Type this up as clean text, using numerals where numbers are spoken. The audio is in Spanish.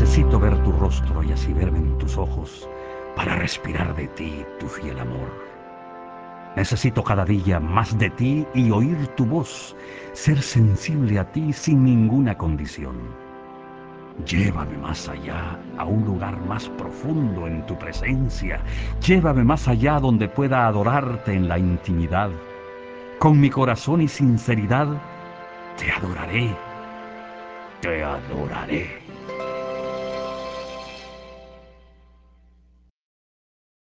Necesito ver tu rostro y así verme en tus ojos para respirar de ti tu fiel amor. Necesito cada día más de ti y oír tu voz, ser sensible a ti sin ninguna condición. Llévame más allá, a un lugar más profundo en tu presencia. Llévame más allá donde pueda adorarte en la intimidad. Con mi corazón y sinceridad, te adoraré, te adoraré.